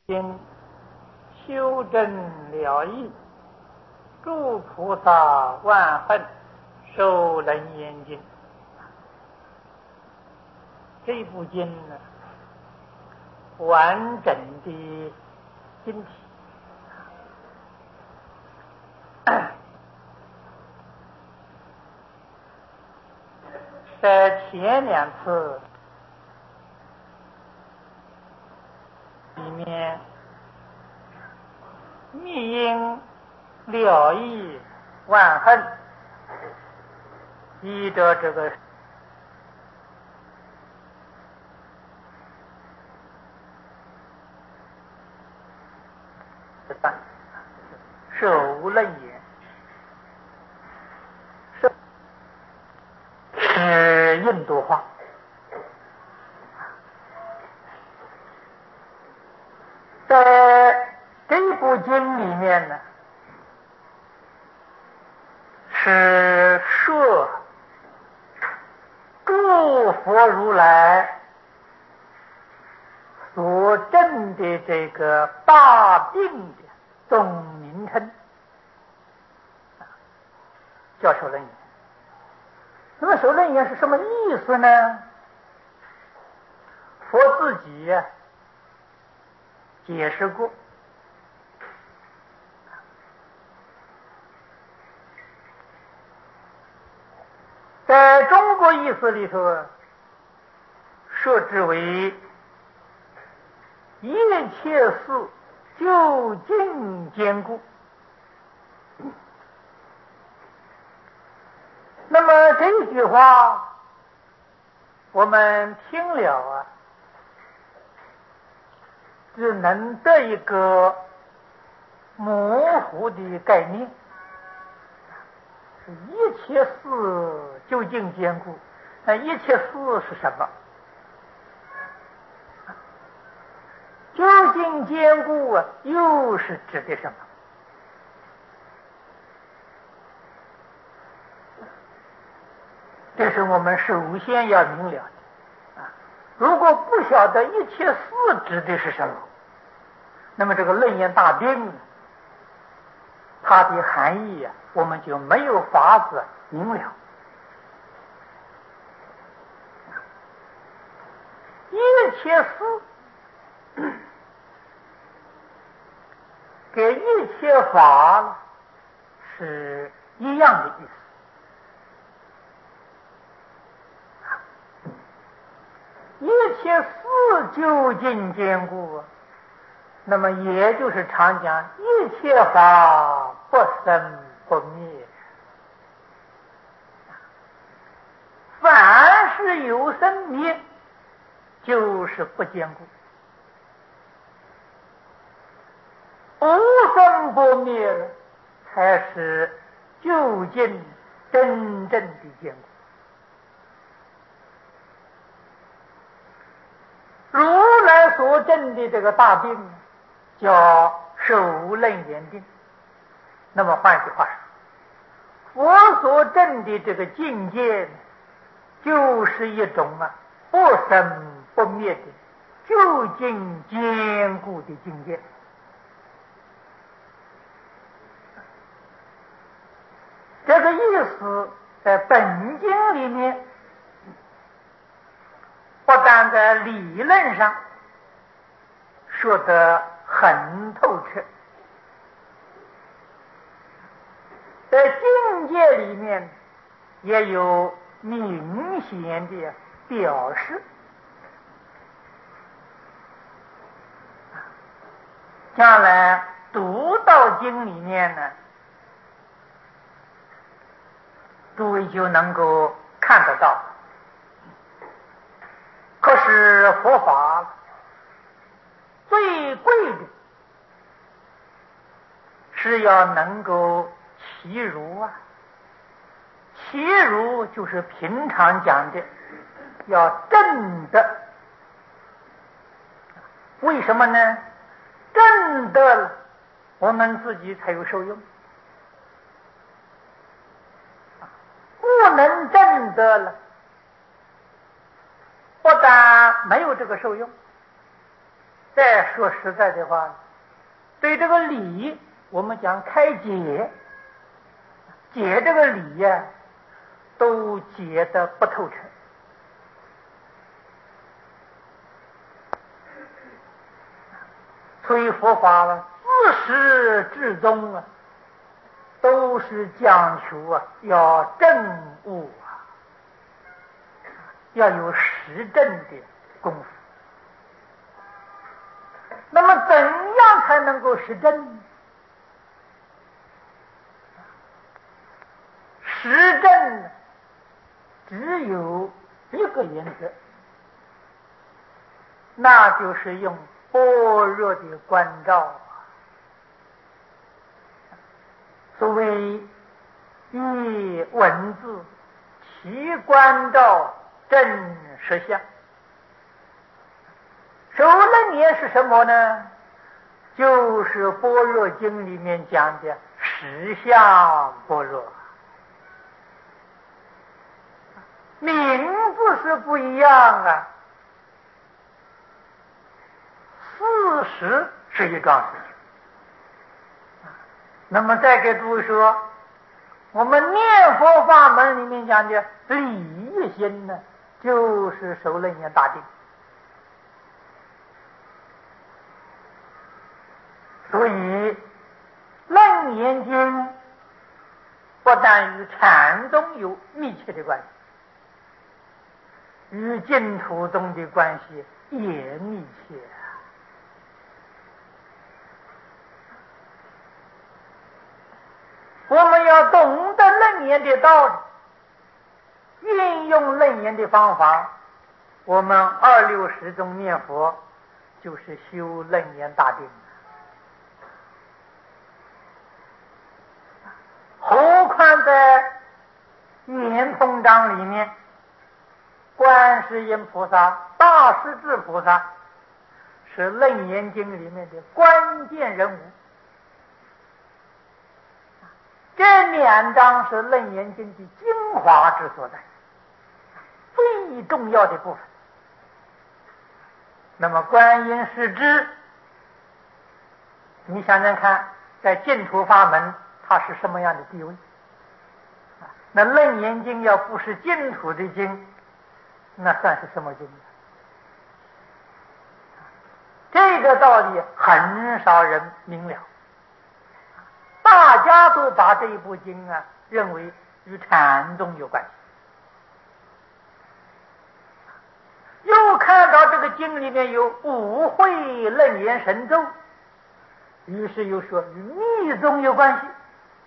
因修真了义，诸菩萨万恨，受楞严经。这部经呢，完整的经体，在前两次里面，密因了义万恨，依着这个受楞严，是印度话。在这部经里面呢，是说诸佛如来所证的这个大病的总名称，叫受楞严。那么受楞严是什么意思呢？佛自己解释过，在中国意思里头，说之为一切事究竟坚固。那么这句话我们听了只能得一个模糊的概念，一切事究竟坚固。那一切事是什么？究竟坚固又是指的什么？这是我们首先要明了的。如果不晓得一切事指的是什么，那么这个楞严大定它的含义我们就没有法子明了。一切事给一切法是一样的意思。一切事究竟坚固，那么也就是常讲一切法不生不灭。凡是有生灭，就是不坚固。不生不灭了，才是究竟真正的坚固。如来所证的这个大定叫受楞严定。那么换句话说，佛所证的这个境界就是一种不生不灭的究竟坚固的境界。这个意思在本经里面不但在理论上说得很透彻，在境界里面也有明显的表示。将来读到经里面呢，诸位就能够看得到。可是佛法最贵的是要能够其如其如就是平常讲的要证得。为什么呢？证得了，我们自己才有受用。不能证得了，不但没有这个受用， 再说实在的话，对这个理，我们讲开解，解这个理呀，都解得不透彻。所以佛法了，自始至终啊，都是讲求啊，要证悟啊，要有实证的功夫。那么怎样才能够实证？实证只有一个原则，那就是用般若的关照。所谓以文字其关照真实相。首楞严是什么呢？就是般若经里面讲的实相般若，名字是不一样啊，事实是一桩事情。那么再给诸位说，我们念佛法门里面讲的理一心呢，就是首楞严大定。所以楞严经不但与禅宗有密切的关系，与净土宗的关系也密切。我们要懂得楞严的道理，运用楞严的方法，我们260中念佛就是修楞严大定。何况在圆通章里面，观世音菩萨、大势至菩萨是楞严经里面的关键人物。这2章是楞严经的精华之所在，最重要的部分。那么观音是知，你想想看，在净土法门它是什么样的地位？那楞严经要不是净土的经，那算是什么经？这个道理很少人明了，大家都把这一部经啊认为与禅宗有关系。又看到这个经里面有5会楞严神咒，于是又说与密宗有关系。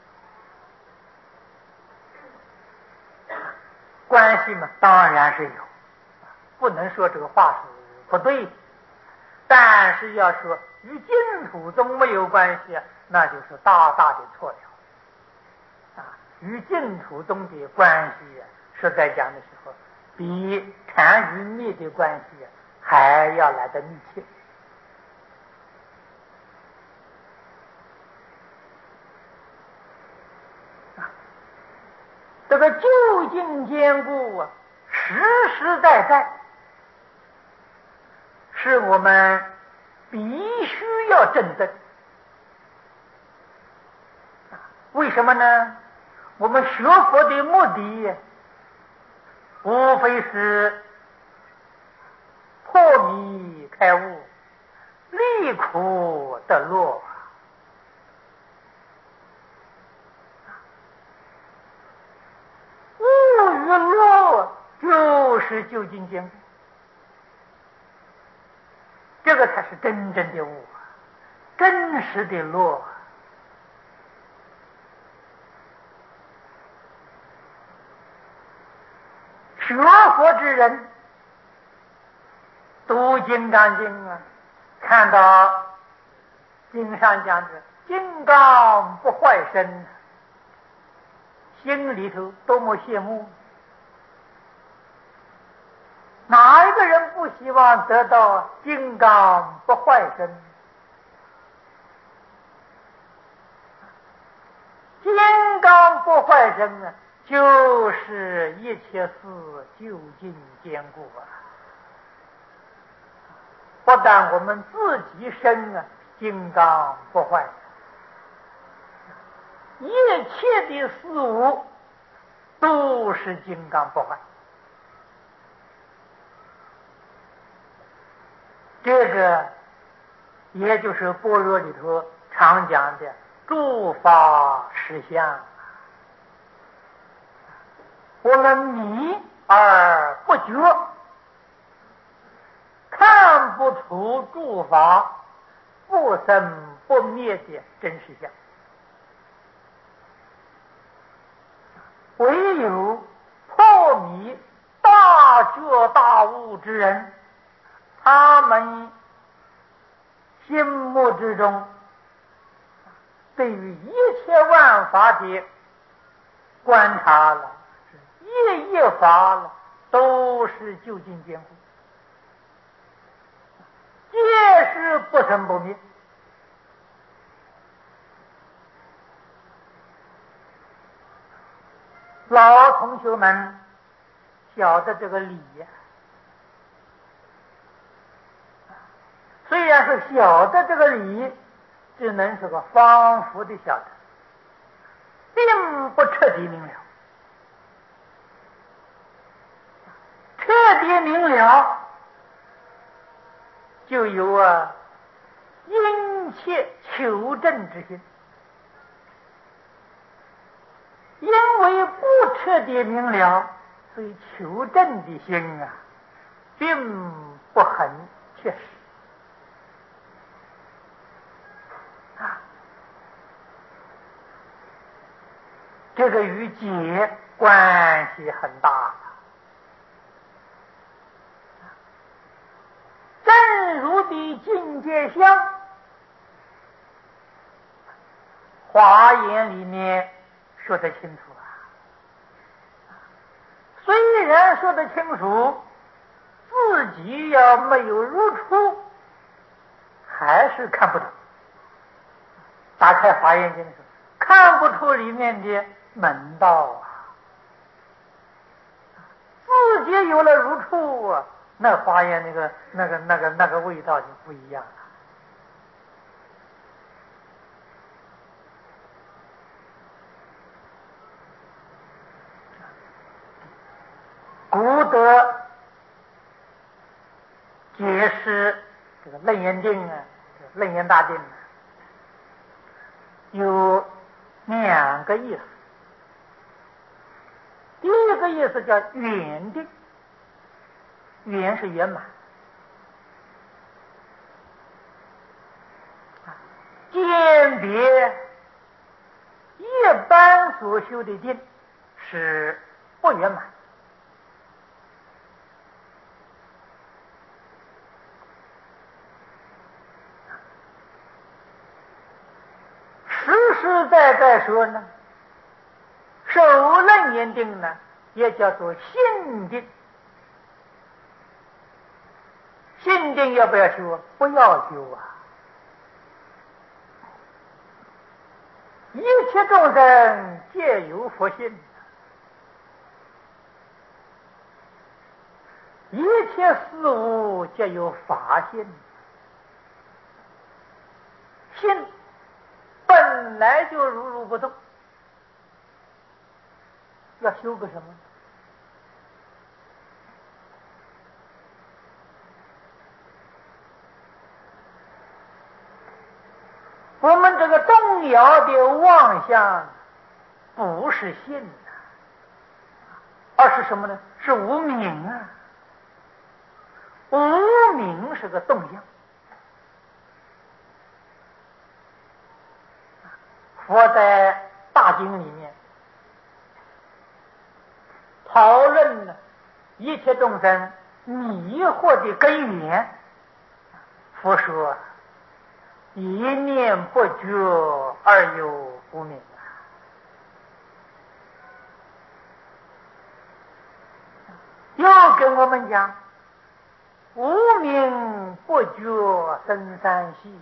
关系嘛，当然是有，不能说这个话是不对，但是要说与净土宗没有关系，那就是大大的错了。与净土宗的关系实在讲的时候，比禅与密的关系还要来得密切。这个究竟坚固啊，实实在在，是我们必须要证得。为什么呢？我们学佛的目的无非是破迷开悟，离苦得乐。悟与乐就是究竟坚固，这个才是真正的悟，真实的乐。学佛之人读金刚经啊，看到经上讲的金刚不坏身，心里头多么羡慕。哪一个人不希望得到金刚不坏身？金刚不坏身啊，就是一切事究竟坚固啊， 不但我们自己身啊金刚不坏，一切的事物都是金刚不坏。这个也就是般若里头常讲的诸法实相。我们迷而不觉，看不出诸法不生不灭的真实相。唯有破迷大觉大悟之人，他们心目之中对于一切万法的观察了，一一法了，都是究竟坚固，皆是不生不灭。老同学们晓得这个理呀，虽然是晓得这个理，只能是个仿佛的晓得，并不彻底明了。彻底明了，就有殷切求证之心。因为不彻底明了，所以求证的心啊，并不很确实啊。这个与解关系很大。正如的境界相，华严里面说得清楚啊。虽然说得清楚，自己要没有入处，还是看不懂。打开华严经的时候，看不出里面的门道啊。自己有了入处啊，那华严那个味道就不一样了。古德解释这个楞严定啊，楞严大定啊，有两个意思。第一个意思叫圆定，圆是圆满，鉴别一般所修的定是不圆满。实实在在说呢，受楞严定呢，也叫做性定。性定要不要修啊？不要修啊！一切众生皆有佛性，一切事物皆有法性。心本来就如如不动，要修个什么？我们这个动摇的妄想不是信啊，而是什么呢？是无明啊。无明是个动向。佛在大经里面讨论了一切众生迷惑的根源。佛说一念不觉而有无明啊。又跟我们讲无明不觉生三系。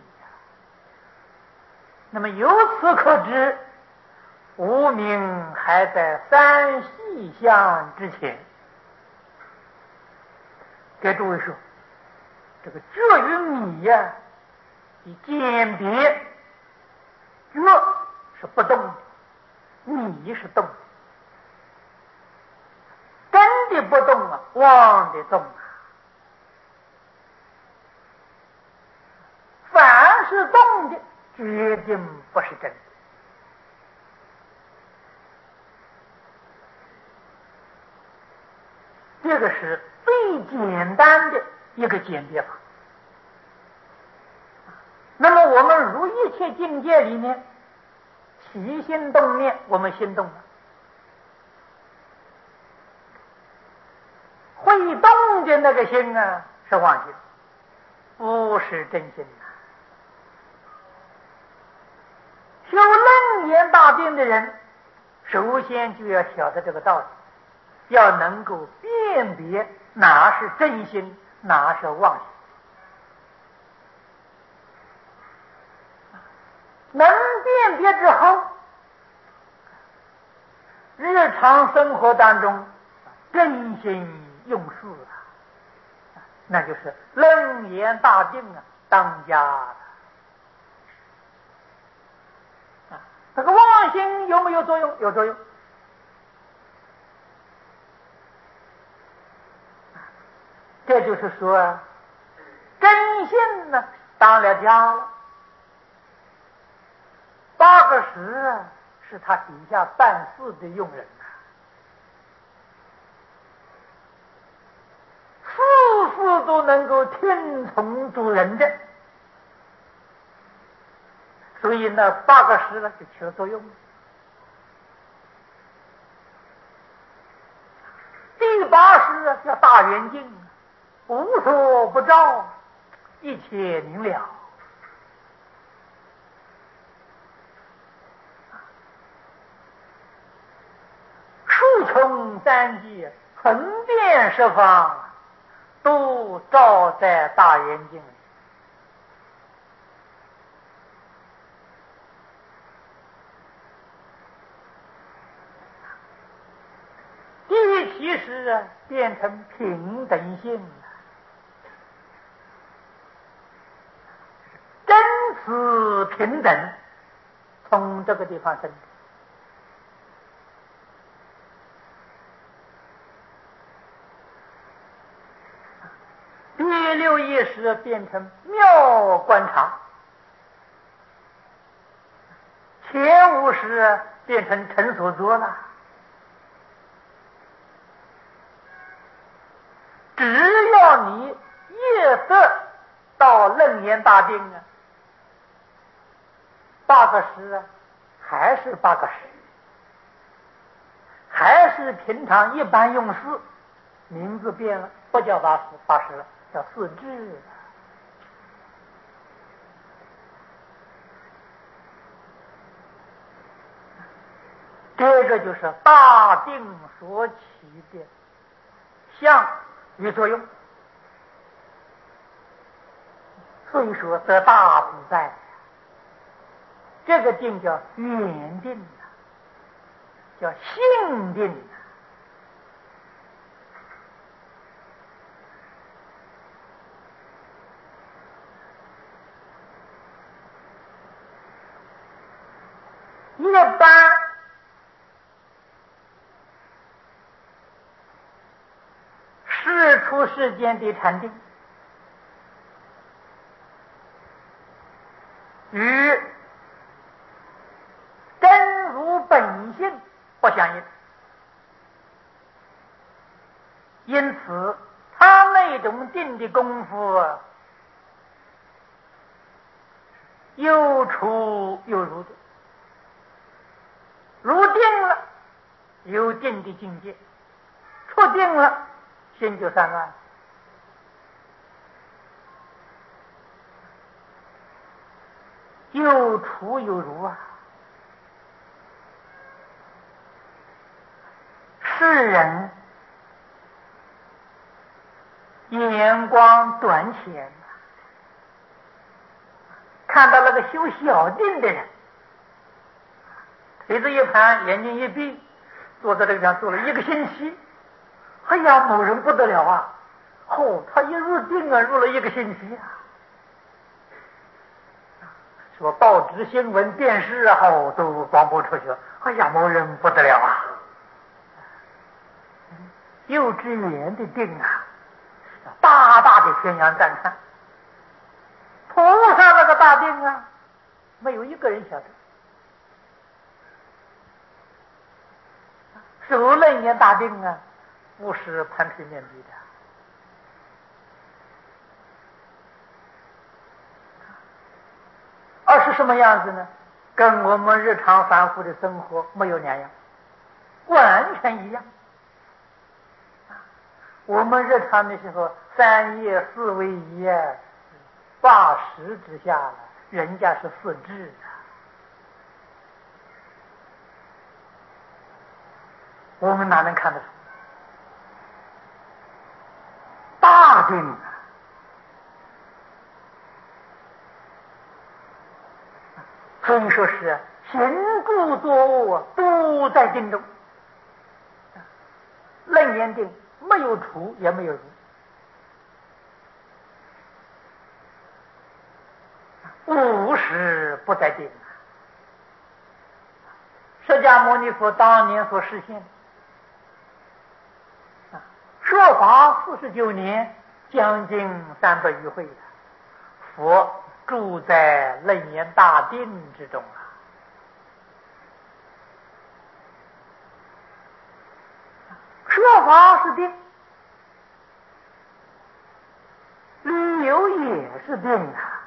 那么由此可知，无明还在三细相之前。给诸位说， 这个觉与迷呀，以鉴别，觉是不动的，迷是动的，真的不动啊，妄的动啊。凡是动的，决定不是真的。这个是最简单的一个鉴别法。那么我们如一切境界里面，起心动念，我们心动了，会动的那个心啊，是妄心，不是真心呐。修楞严大定的人，首先就要晓得这个道理，要能够辨别哪是真心，哪是妄心。能辨别之后，日常生活当中真心用事啊，那就是楞严大定啊，当家了。这个妄心有没有作用？有作用。这就是说，真心呢当了家了。8个时啊，是他底下办事的佣人呐，事事都能够听从主人的，所以呢，8个时呢就起了作用。第8时啊叫大圆镜，无所不照，一切明了。数穷三际，横遍十方，都照在大圆镜里。第7时啊，变成平等性了，真实平等，从这个地方生。第6意识变成妙观察，前5识变成成所作了。只要你越得到楞严大定啊，8个时啊，还是8个时，还是平常一般用事，名字变了，不叫8时了，叫4智了。这个就是大定所起的相与作用，所以说得大自在。这个定叫圆定，叫性定。一般世出世间的禅定与真如本性不相应，因此他那种定的功夫又出又入的，入定了有定的境界，出定了心就散乱，又出又入啊。世人眼光短浅，看到那个修小定的人，腿子一盘，眼睛一闭，坐在这个上坐了1个星期。哎呀，某人不得了啊！ 他一入定啊，入了1个星期啊。说报纸、新闻、电视啊，都广播出去，哎呀，某人不得了啊！幼稚园的定啊，大大的宣扬赞叹。菩萨那个大定啊，没有一个人晓得。受楞严大定啊，不是盘腿面壁的。而是什么样子呢？跟我们日常凡夫的生活没有两样，完全一样。我们日常的时候，3业4为仪啊，8识之下了，人家是4智啊。我们哪能看得出？大定啊！所以说是行住坐卧都在定中，楞严定没有出也没有入，无时不在定。释迦牟尼佛当年所实现，说法49年，将近300余会，佛住在楞严大定之中啊。说法是定，理由也是定啊。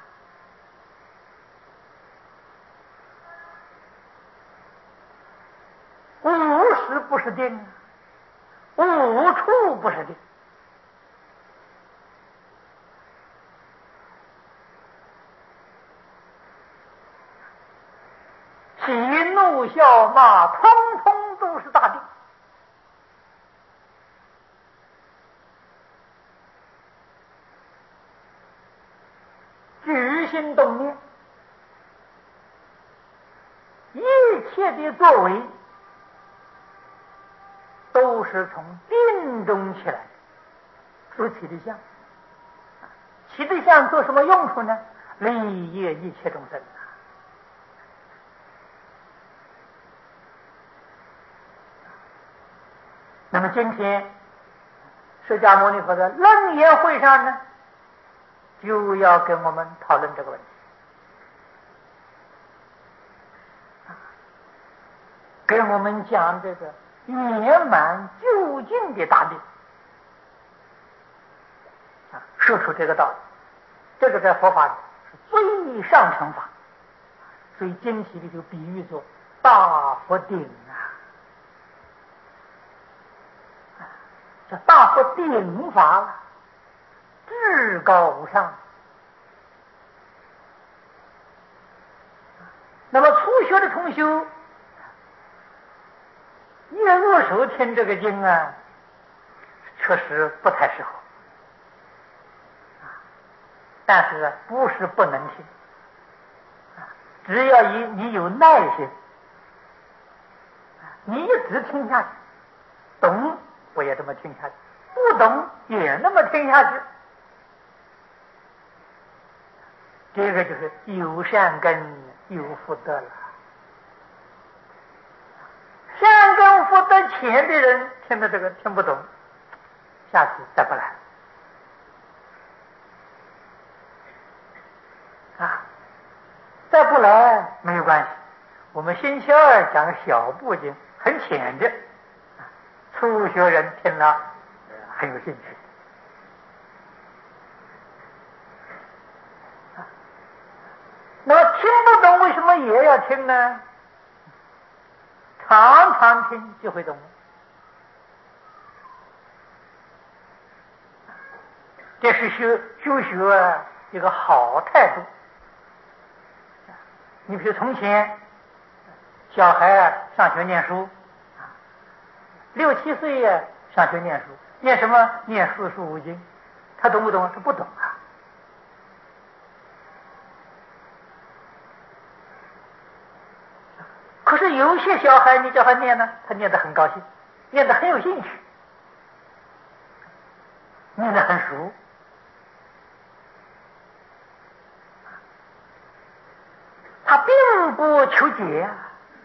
无时不是定，无处不是定。喜怒笑骂，通通都是大定。举心动念，一切的作为都是从定中起来的，所起的相。起的相做什么用处呢？利益一切众生。那么今天释迦牟尼佛在楞严会上呢，就要跟我们讨论这个问题，跟我们讲这个圆满究竟的大定，说出这个道理。这个在佛法里是最上乘法，所以经题里就比喻作大佛顶啊。这大佛顶法至高无上。那么初学的同修一入手听这个经啊，确实不太适合，但是不是不能听，只要你有耐心，你一直听下去，懂我也这么听下去，不懂也那么听下去，这个就是有善根有福德了。善根福德浅的人听了这个听不懂，下次再不来啊，再不来没有关系。我们星期二讲小部经，很浅的，初学人听了很有兴趣。那么听不懂为什么也要听呢？常常听就会懂。这是修学一个好态度。你比如从前小孩上学念书，6、7岁上学念书，念什么？念四书五经，他懂不懂？他不懂啊。可是有些小孩你叫他念呢，他念得很高兴，念得很有兴趣。 念得很熟。他并不求解啊。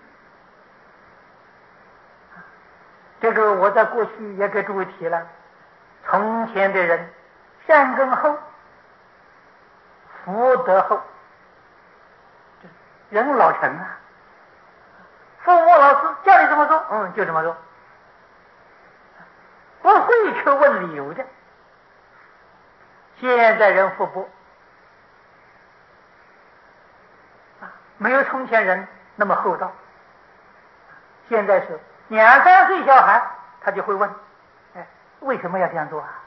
这个我在过去也给诸位提了，从前的人善根厚，福德厚，人老成啊。父母老师叫你这么做，就这么做，不会去问理由的。现在人福薄，没有从前人那么厚道。现在是2、3岁小孩，他就会问：为什么要这样做啊？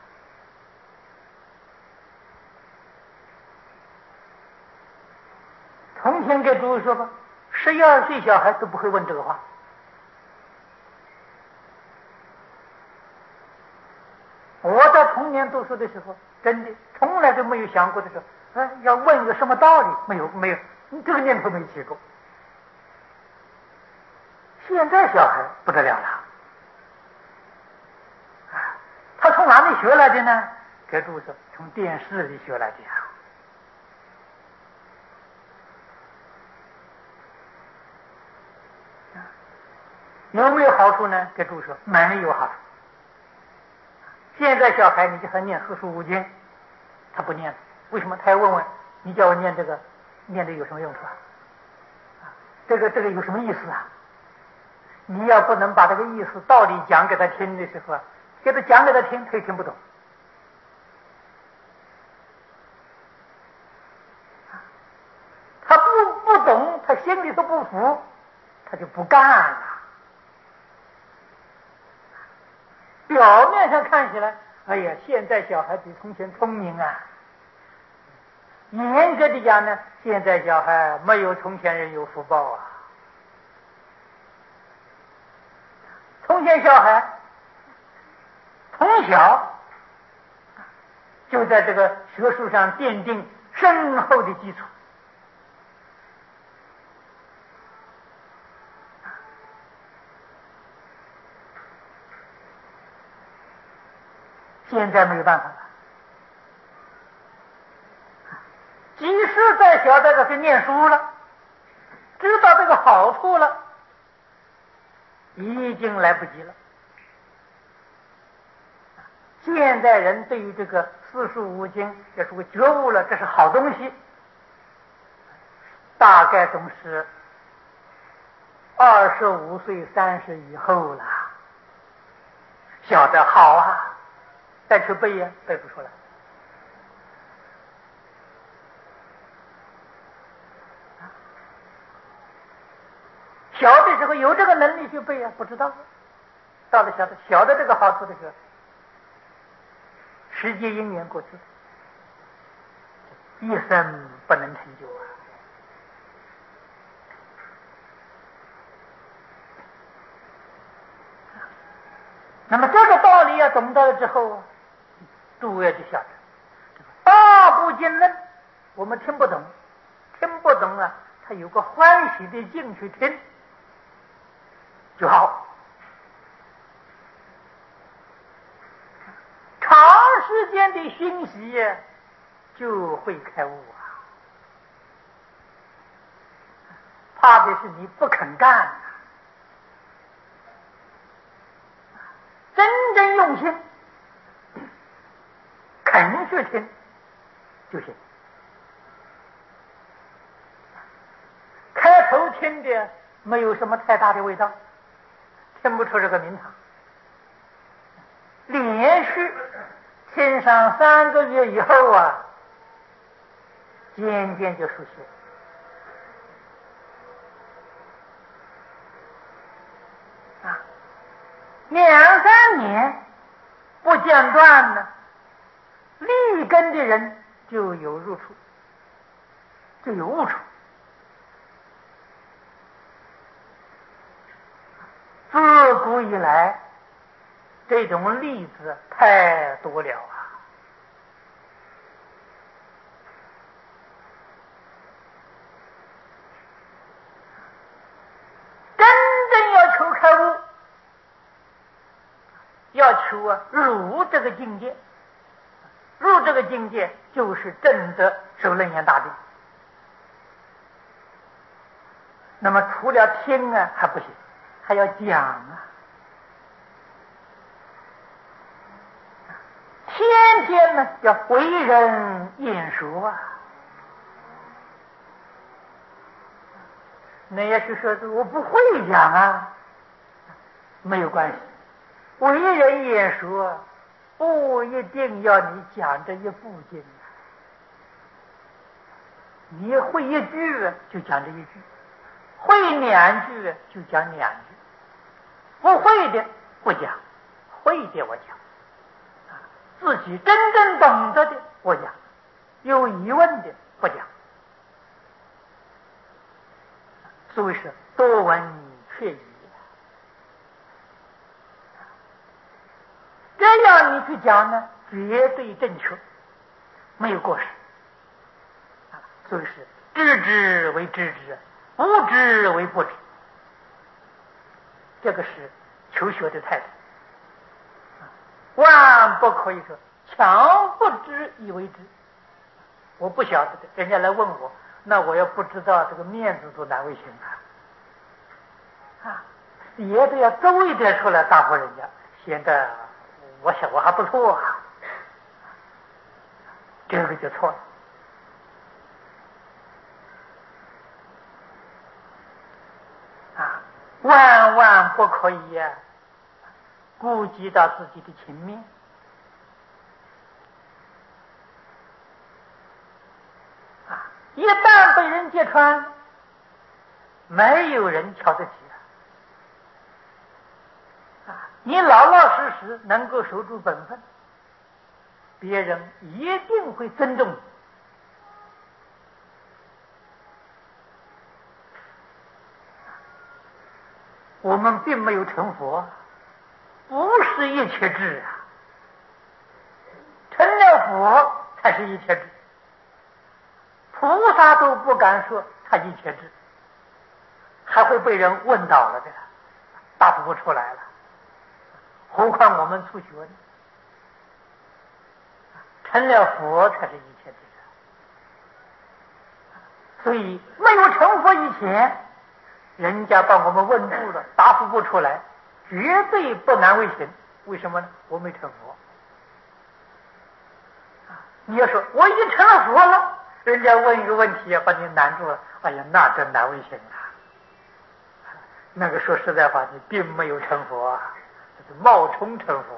从前给诸位说吧，11、12岁小孩都不会问这个话。我在童年读书的时候，真的从来都没有想过的时候，要问一个什么道理，没有，这个念头没起过。现在小孩不得了了，他从哪里学来的呢？给诸位说，从电视里学来的呀。有没有好处呢？给诸位说，没有好处。现在小孩你叫他念四书五经，他不念，为什么？他要问你叫我念这个，念这有什么用处啊？这个有什么意思啊？你要不能把这个意思道理讲给他听的时候啊，给他讲给他听，他也听不懂。他不懂，他心里头不服，他就不干了。表面上看起来，哎呀，现在小孩比从前聪明啊。严格的讲呢，现在小孩没有从前人有福报啊。从前小孩从小就在这个学术上奠定深厚的基础。现在没有办法了，即使再小的去念书了，知道这个好处了，已经来不及了。现代人对于这个四书五经也是个觉悟了，这是好东西，大概总是25岁、30以后了，晓得好啊，再去背呀，背不出来。小的时候有这个能力去背啊，不知道。到了晓得这个好处的时候，时节因缘过去，一生不能成就啊。那么这个道理啊，懂得了之后，诸位就晓得，大部经论我们听不懂啊，他有个欢喜的劲去听就好。长时间的熏习就会开悟啊。怕的是你不肯干啊，真正用心肯去听就行。开头听的没有什么太大的味道，听不出这个名堂。连续听上3个月以后啊，渐渐就熟悉了。2、3年不间断呢，立根的人就有入处，就有悟处。自古以来，这种例子太多了啊。真正要求开悟，要求入这个境界， 这个境界，就是真的受楞严大定。那么除了听啊还不行，还要讲啊，天天呢要为人演说啊。那也是说我不会讲啊，没有关系，为人演说不一定要你讲这一部经，你会一句就讲这一句，会两句就讲两句，不会的不讲，会的我讲，自己真正懂得的我讲，有疑问的不讲。所以是多闻却疑，这样你去讲呢，绝对正确，没有过失。所以是知之为知之，不知为不知，这个是求学的态度。万不可以说强不知以为知。我不晓得的，人家来问我，那我要不知道，这个面子都难为情啊！也得要周一点出来答复人家，显得我想我还不错啊，这个就错了。万万不可以呀，顾及到自己的情面。一旦被人揭穿，没有人瞧得起你老老实实能够守住本分，别人一定会尊重你。我们并没有成佛，不是一切智啊，成了佛才是一切智。菩萨都不敢说他一切智，还会被人问倒了的，答复不出来了，何况我们初学呢？成了佛才是一切智。所以没有成佛以前，人家把我们问住了，答复不出来，绝对不难为情。为什么呢？我没成佛。你要说我已经成了佛了，人家问一个问题把你难住了，哎呀，那真难为情啊！那个说实在话，你并没有成佛啊，这是冒充成佛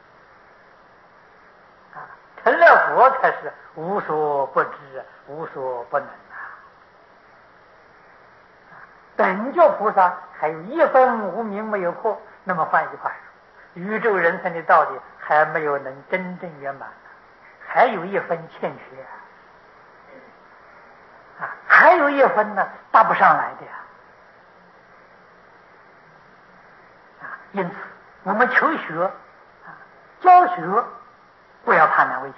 成了佛才是无所不知，无所不能等觉菩萨还有一分无明没有破。那么换一句话说，宇宙人生的道理还没有能真正圆满，还有一分欠缺还有一分呢搭不上来的因此我们求学教学不要怕难为情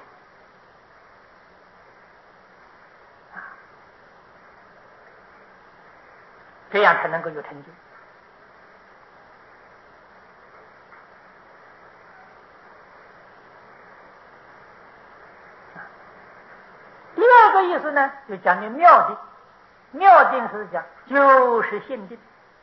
这样才能够有成就。第二个意思呢，就讲的妙定。妙定是讲就是性定，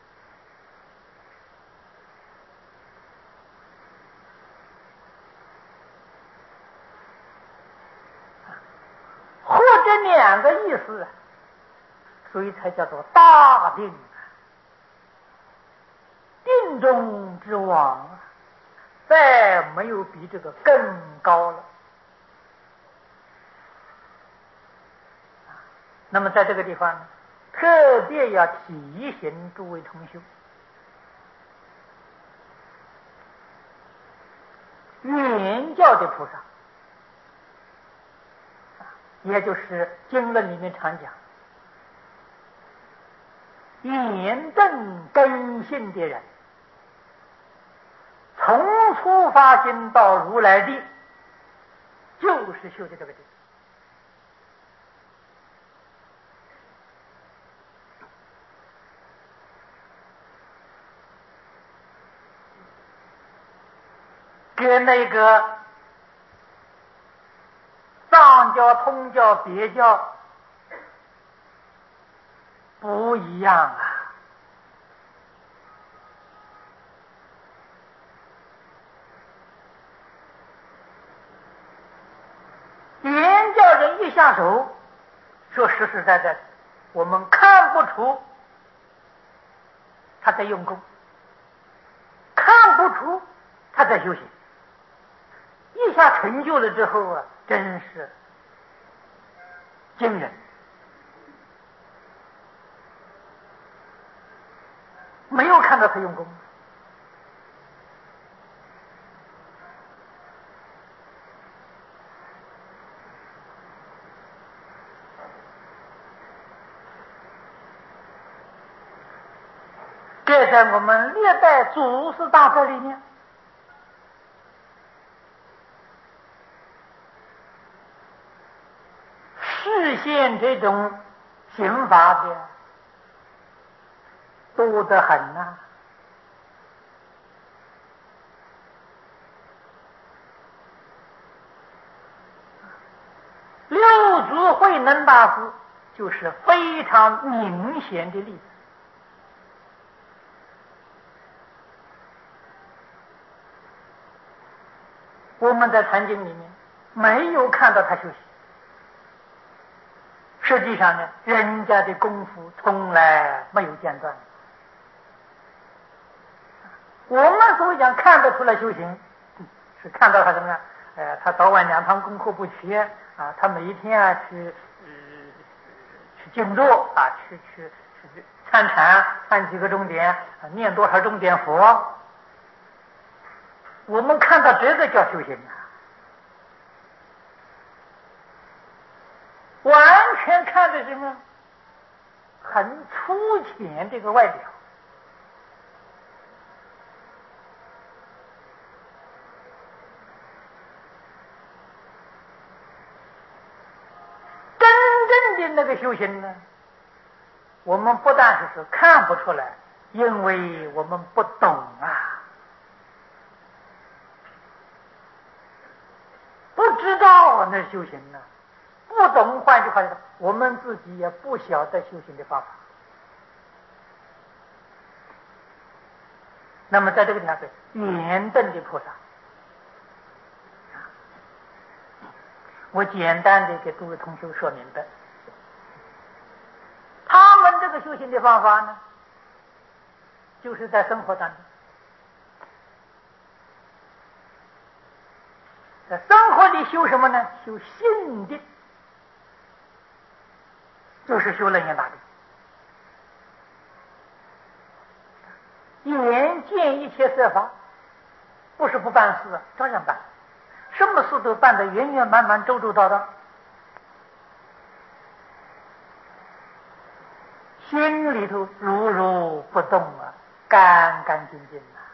或者两个意思所以才叫做大定，定中之王再没有比这个更高了。那么在这个地方呢，特别要提醒诸位同修，圆教的菩萨，也就是经论里面常讲圆正根性的人，从初发心到如来地，就是修的这个定。跟那个教、通教、别教不一样啊。原教人一下手，说实实在在，我们看不出他在用功，看不出他在修行。一下成就了之后啊，真是惊人。没有看到他用功。这在我们历代祖师大德里面，实现这种刑法的多得很呐。六祖慧能大师就是非常明显的例子。我们在禅经里面没有看到他修行，实际上呢，人家的功夫从来没有间断。我们所讲看得出来修行，是看到他什么呢？他早晚两堂功课不缺啊，他每一天啊去静坐啊，去参禅，参几个钟点，念多少钟点佛。我们看到这个叫修行啊，完全看的什么？很粗浅这个外表。真正的那个修行呢，我们不但是看不出来，因为我们不懂啊。不知道那修行呢，不懂，换句话说，我们自己也不晓得修行的方法。那么在这个地方是圆顿的菩萨，我简单的给诸位同学说明白，他们这个修行的方法呢，就是在生活当中。在生活里修什么呢？修心定，就是修楞严大定。眼见一切色法，不是不办事啊，照样办，什么事都办得圆圆满满、周周到到，心里头如如不动啊，干干净净啊。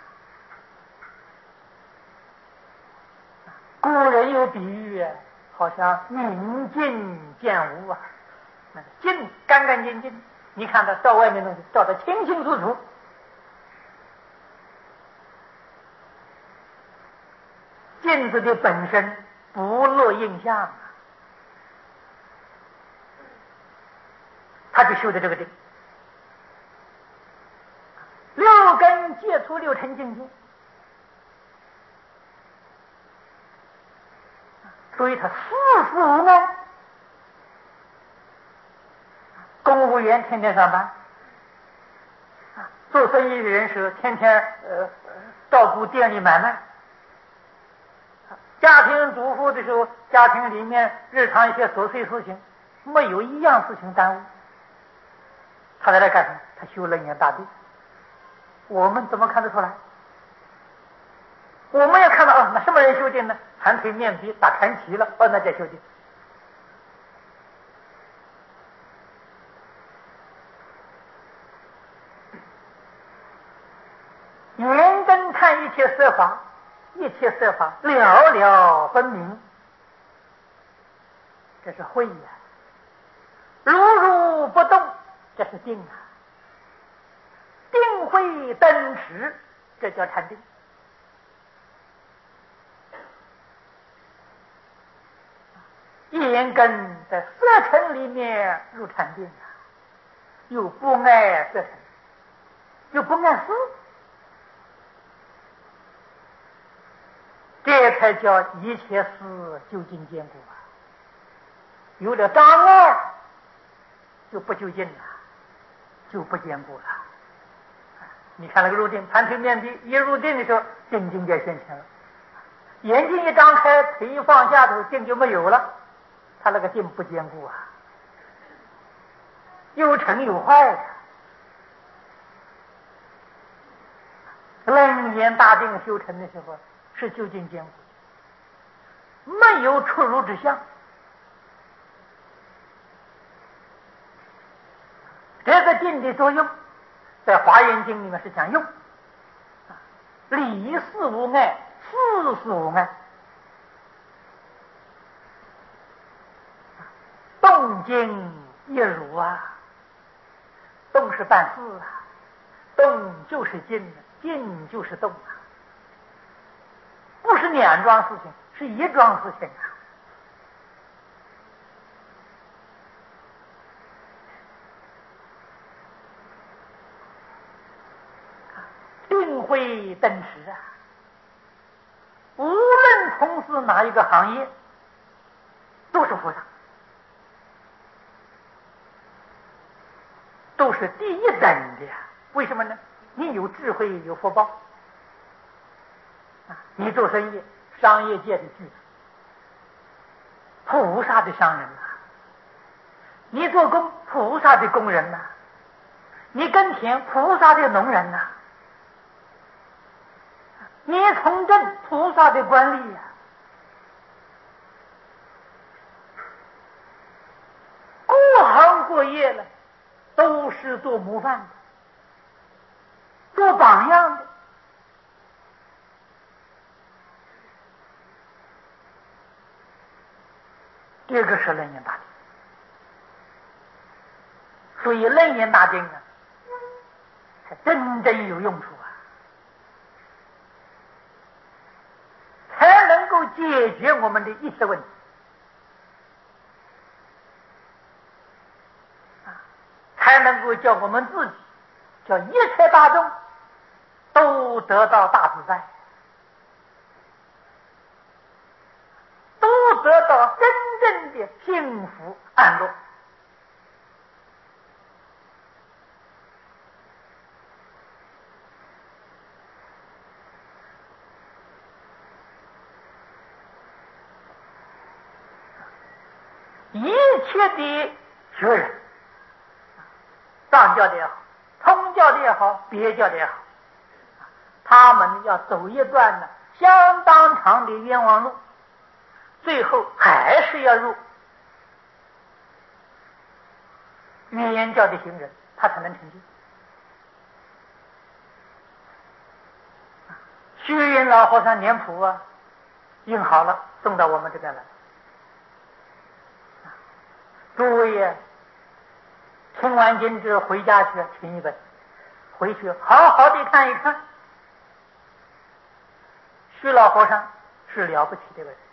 古人有比喻啊，好像明镜见物啊，那个镜干干净净，你看它照外面东西照得清清楚楚，镜子的本身不落印象啊，他就修的这个定，六根接触六尘境界。所以他事事无碍。公务员天天上班，做生意的人是天天照顾店里买卖，家庭主妇的时候，家庭里面日常一些琐碎事情，没有一样事情耽误。他在这干什么？他修楞严大定。我们怎么看得出来？我们要看到那什么人修定呢？盘腿面壁打禅齐了，那叫修定。圆灯看一切色法，一切色法了了分明，这是慧呀。如如不动，这是定啊。定慧登持，这叫禅定。 眼根在色尘里面入禅定啊，又不爱色尘，又不爱事，这才叫一切事究竟坚固啊。有了障碍就不究竟了，就不坚固了。你看那个入定，盘腿面壁，一入定的时候，定境界现前了。眼睛一张开，腿一放下头，定就没有了。他那个定不坚固啊，有成有坏的。楞严大定修成的时候，是究竟坚固，没有出入之相。这个定的作用，在《华严经》里面是讲用，理事无碍，事事无碍，动静一如啊，动是办事啊，动就是静，静就是动啊，不是两桩事情，是一桩事情啊。定慧登时啊，无论从事哪一个行业，都是菩萨，都是第一等的呀。为什么呢？你有智慧，有福报啊！你做生意，商业界的巨子，菩萨的商人呐；你做工，菩萨的工人呐；你耕田，菩萨的农人呐；你从政，菩萨的官吏呀。各行各业了，都是做模范的，做榜样的。这个是楞严大定，所以楞严大定啊，才真正有用处啊，才能够解决我们的一切问题啊，才能够叫我们自己，叫一切大众都得到大自在，都得到真正的幸福安乐。一切的学人，藏教的也好，通教的也好，别教的也好，他们要走一段呢相当长的冤枉路，最后还是要入语言教的行人，他才能成就。虚云老和尚年谱啊，印好了送到我们这边来。诸位啊，听完经之后回家去请一本，回去好好的看一看。虚老和尚是了不起的人，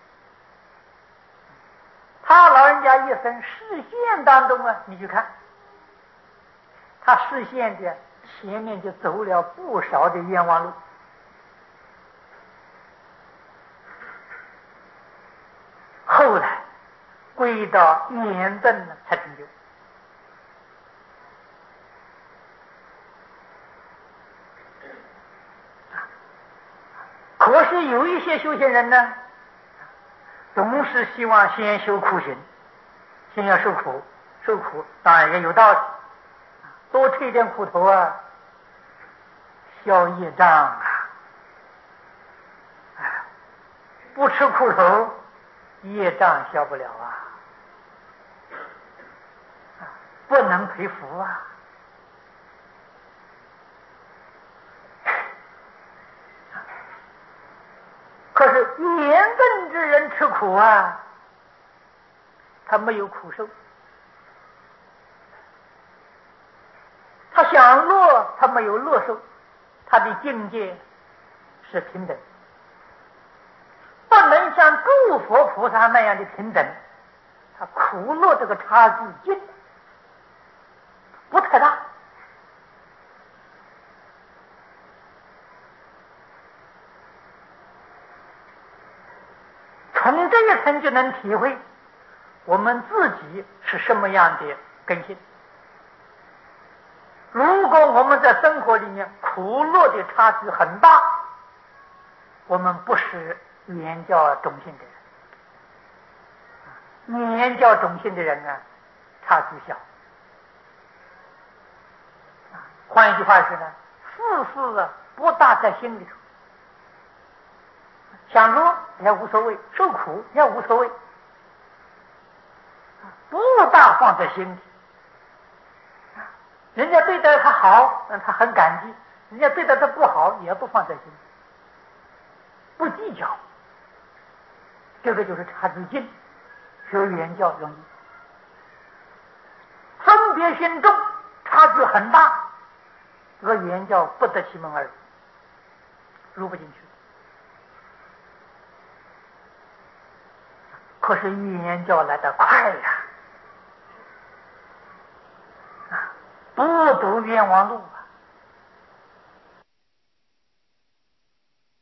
他老人家一生视线当中啊，你去看，他视线的前面就走了不少的冤枉路，后来归到圆正了才成就。可是有一些修行人呢，总是希望先修苦行，先要受苦，受苦当然也有道理，多吃一点苦头啊，消业障啊。不吃苦头，业障消不了啊，不能赔福啊。可是圆正之人吃苦啊，他没有苦受，他享乐，他没有乐受，他的境界是平等，不能像诸佛菩萨那样的平等， 苦乐这个差距近，不太大。从这一层就能体会我们自己是什么样的根性。如果我们在生活里面苦乐的差距很大，我们不是原教种性的人。原教种性的人啊，差距小。换一句话是呢，事事啊不大在心里头，享乐也无所谓，受苦也无所谓，不大放在心里。人家对待他好，他很感激；人家对待他不好，也不放在心里，不计较。这个就是差距近，学原教容易。分别心重，差距很大，这个原教不得其门而入，入不进去。可是原教来得快呀！不走冤枉路啊！